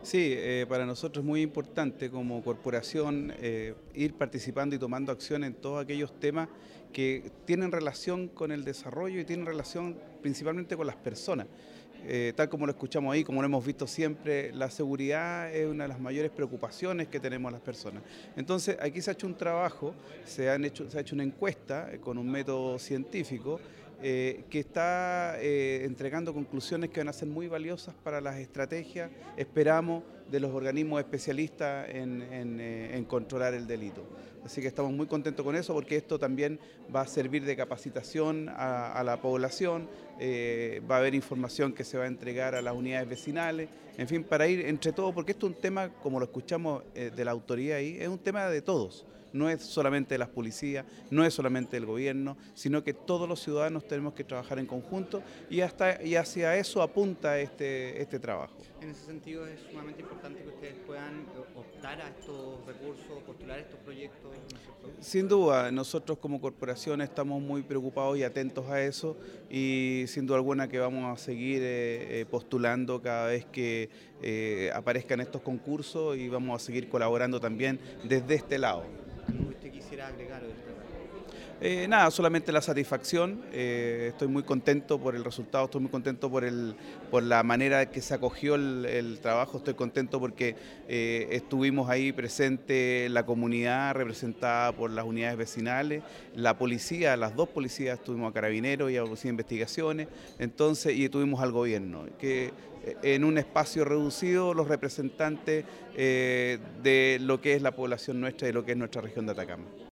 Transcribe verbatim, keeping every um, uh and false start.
Sí, eh, para nosotros es muy importante como corporación eh, ir participando y tomando acción en todos aquellos temas que tienen relación con el desarrollo y tienen relación principalmente con las personas. Eh, tal como lo escuchamos ahí, como lo hemos visto siempre, la seguridad es una de las mayores preocupaciones que tenemos las personas. Entonces, aquí se ha hecho un trabajo, se, han hecho, se ha hecho una encuesta eh, con un método científico eh, que está eh, entregando conclusiones que van a ser muy valiosas para las estrategias, esperamos, de los organismos especialistas en, en, eh, en controlar el delito. Así que estamos muy contentos con eso porque esto también va a servir de capacitación a, a la población, eh, va a haber información que se va a entregar a las unidades vecinales, en fin, para ir entre todos, porque esto es un tema, como lo escuchamos eh, de la autoría ahí, es un tema de todos. No es solamente de las policías, no es solamente del gobierno, sino que todos los ciudadanos tenemos que trabajar en conjunto y, hasta, y hacia eso apunta este, este trabajo. En ese sentido es sumamente importante que ustedes puedan optar a estos recursos, postular estos proyectos, ¿no es cierto? Sin duda, nosotros como corporación estamos muy preocupados y atentos a eso y sin duda alguna que vamos a seguir eh, eh, postulando cada vez que eh, aparezcan estos concursos y vamos a seguir colaborando también desde este lado. ¿Algo que usted quisiera agregar o destacar? Eh, nada, solamente la satisfacción, eh, estoy muy contento por el resultado, estoy muy contento por, el, por la manera que se acogió el, el trabajo, estoy contento porque eh, estuvimos ahí presente la comunidad representada por las unidades vecinales, la policía, las dos policías, estuvimos a Carabineros y a Policía de Investigaciones, entonces, y tuvimos al gobierno, que eh, en un espacio reducido los representantes eh, de lo que es la población nuestra y lo que es nuestra región de Atacama.